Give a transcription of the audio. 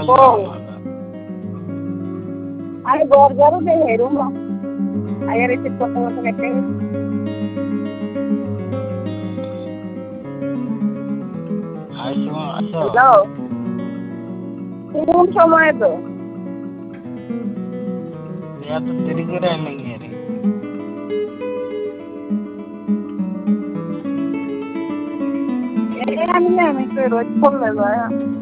আরে গরগর দে হেরুম আগে রিসিভ করতে করতে কেটে হ্যালো কোন সময় তো এত দেরি করে আইলেন রে আমি তো রোজ ফোন দেবো